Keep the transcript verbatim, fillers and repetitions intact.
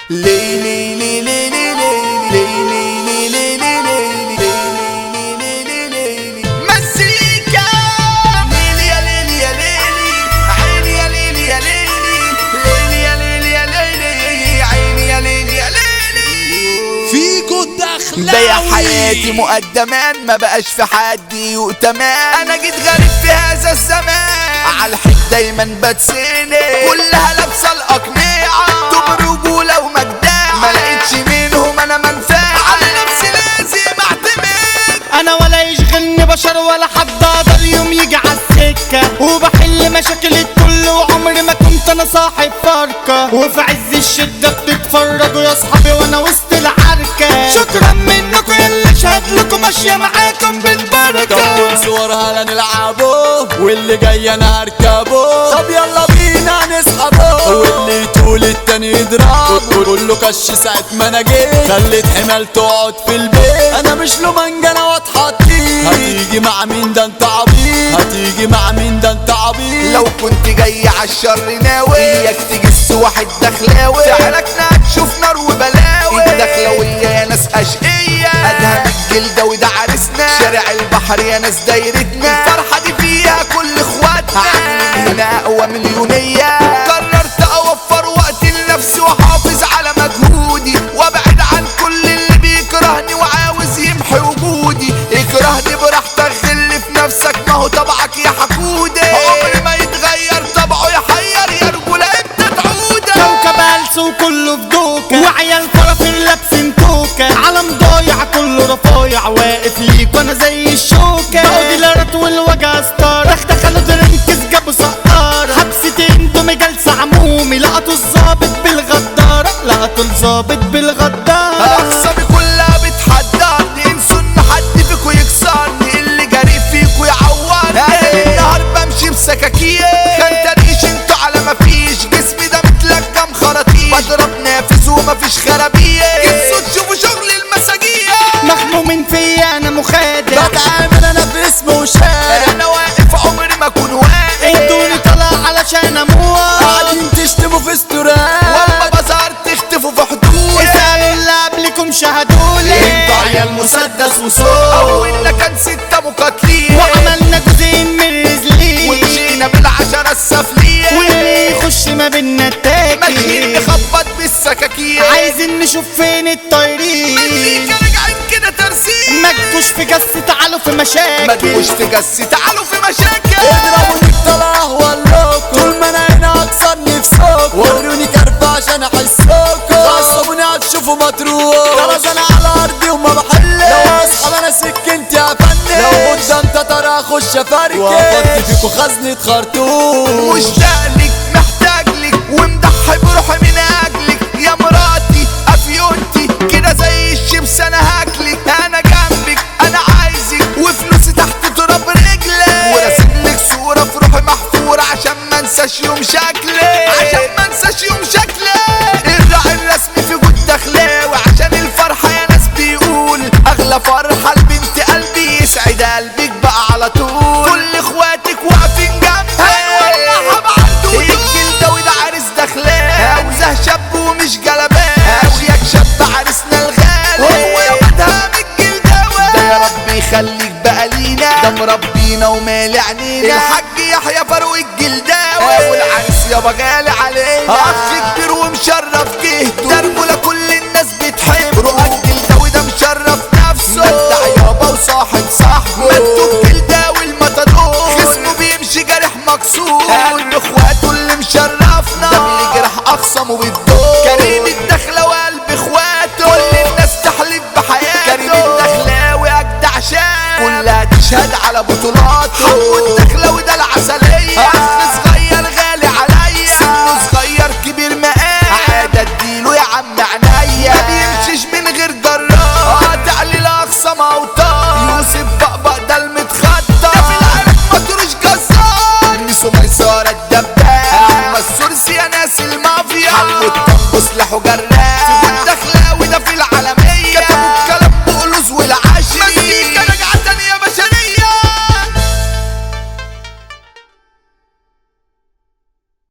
ليلي ليلي ليلي ليلي ليلي ليلي مزيكا ليلي يا ليلي يا ليلي عيني يا ليلي يا ليلي ليلي يا ليلي يا ليلي عيني يا ليلي يا ليلي فيكو الدخلاوي ده يا حياتي مقدمان ما بقاش في حد يؤتمان. انا جيت غريب في هذا الزمان على الحيط دايما بتسند كلها لابسه الاقنعه طب رجوله ومجدعه ما لقيتش منهم انا منفعه على نفسي لازم اعتمد. انا ولا يشغلني بشر ولا حد قدر يوم يجي على السكه وبحل مشاكل الكل وعمري ما كنت انا صاحب فرقه وفي عز الشده بتتفرجوا يا اصحابي وانا وسط العركه. شكرا منكم اللي شهد لكم ماشيه معاكم بالبركه. طب صورها لا نلعبه واللي جاي انا هركبه. طب يلا بينا نسحبه واللي يطول التاني يضرب كله كش ساعة ما انا جيت خليت حمال تقعد في البيت. انا مش له منجنة واتحطيت هتيجي مع مين ده انت عبيط هتيجي مع مين ده انت عبيط. لو كنت جاي عالشر ناوي اياك تجس واحد دخلاوي تعالكنا هتشوف نار وبلاوي. الدخلاوية يا ناس اشقية ادهم الجلدة وده عرسنا شارع البحر يا ناس دايرتنا الفرحة دي فيها كل اخواتنا هعمل هنا اقوى مليونية. قررت اوفر وقت لنفسي واحافظ على مجهودي وابعد عن كل اللي بيكرهني وعاوز يمحي وجودي. اكرهني براحتك غل في نفسك ما هو طبعك يا حقودي عمري ما يتغير طبعه يحير يا رجولة انت تعودة. كوكب هلس وكله في دوكه وعيال فرافير لابسين توكه علم ضايع كله رفايع واقف ليك وانا زي الشوكه. بقوا ديلرات والوجع ستار دخلوا درنكس جابوا سقاره حبستين دومي جلسه عمومي لقطوا الظابط بالغداره لقطوا الظابط بالغداره. اقسامي كلها بتحدرني انسوا ان حد فيكو يكسرني اللي جري فيكو يعورني. انا النهار بمشي بسكاكين خنتريش انتوا على مفيش جسمي ده متلكم خراطيش بضرب نافذ ومفيش خرابيش انسوا تشوفوا شغل المساجين. مخمومين فيا انا مخادع بتعامل انا في اسم وشارع انا واقف عمري ما اكون واقف ادوني طلع علشان اموت قاعدين تشتموا في استورات واما بظهر تختفوا في حدود اسألوا اللي قبلكم شهدولي انتوا عيال مسدس وصوت اولنا كان ستة مقاتلين وعملنا جزئين من رزلين ومشينا بالعشرة السفلية واللي يخش ما بينا ماشيين التاكل نخبط بالسكاكين عايزين نشوف فين الطايرين مزيكا راجعين كده ترسيم ما تجوش في جس تعالوا في مشاكل ما تجوش في جس تعالوا في مشاكل اضربوني بطلع ولوكوا طول ما انا هنا اكسر نفسكوا وروني كرب عشان احسكوا عصبوني هتشوفوا مطروح خلاص انا على ارضي وما بحلش لو اصحاب انا سكنت افنش لو قدام تتر اخش افركش وافضي فيكوا خزنة خرطوم. مشتاق لك محتاج لك ومضحي بروحي من اجلك يا مراتي افيونتي كده زي الشمس انا هاكلك انا جنبك انا عايزك وفلوسي تحت تراب رجلك وراسم لك صورة في روحي محفورة عشان ما انساش يوم شكلك عشان ما انساش يوم شكلك. الراعي الرسمي في جود دخلاوي عشان الفرحة يا ناس بيقول اغلى فرحة لبنت قلبي يسعد قلبك بقى على طول كل اخواتك واقفين جنبي هنولعها بعرض الجلدة وده عريس دخلاوي عاوزه شاب ومش جلبان اشياك شاب عريسنا الغالي هو يا مدام الجلداوي ده يا رب يخليك بقى لينا ده مربينا ومالي عينينا الحاج يحيى فاروق الجلداوي والعريس يابا غالي علينا اخ كبير ومشرف جهته ده رجولة كل الناس بتحبه روح الجلداوي ده مشرف نفسه مبدع يابا وصاحب صاحبه مدوا الجلداوي المطلوب جسمه بيمشي جارح مكسور قلب اخواته اللي مشرفنا ده اللي جرح اخصمه بالدور كريم الدخلاوي قلب اخواته كل الناس تحلف بحياته كريم الدخلاوي اجدع شاب كلها تشهد على بطولاته حمو الدخلاوي ده العسلية اخ صغير غالي عليا سنه صغير كبير مقام عادة اديله يا عم عينيا ما بيمشيش من غير جراح قاطع لي لاقصى موطان يوسف بقبق ده المتخطى ده في العرق مطروش جزار ميسو ميسارة الدباب اما السورسي يا ناس المافيا حمو الطنب سلاحه جراح